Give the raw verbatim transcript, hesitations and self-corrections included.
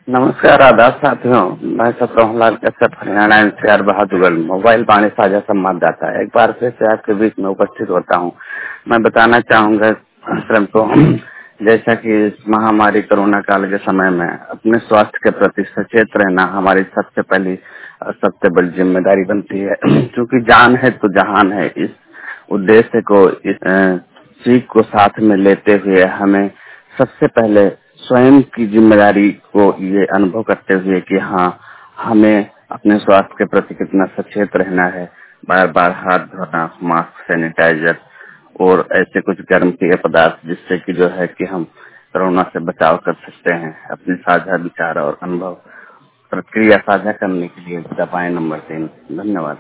नमस्कार, आदाब साथियों। मैं सतरोहलाल कश्यप, हरियाणा एनसीआर बहादुरगढ़ मोबाइल बाणी साझा संवाददाता एक बार फिर से आपके बीच में उपस्थित होता हूं। मैं बताना चाहूंगा श्रम को, जैसा कि इस महामारी कोरोना काल के समय में अपने स्वास्थ्य के प्रति सचेत रहना हमारी सबसे पहली और सबसे बड़ी जिम्मेदारी बनती है। क्योंकि जान है तो जहान है, इस उद्देश्य को, इस सीख को साथ में लेते हुए हमें सबसे पहले स्वयं की जिम्मेदारी को ये अनुभव करते हुए कि हाँ, हमें अपने स्वास्थ्य के प्रति कितना सचेत रहना है। बार बार हाथ धोना, मास्क, सैनिटाइजर और ऐसे कुछ गर्म पेय पदार्थ जिससे कि जो है कि हम कोरोना से बचाव कर सकते हैं। अपने साझा विचार और अनुभव प्रक्रिया साझा करने के लिए दबाएं नंबर तीन। धन्यवाद।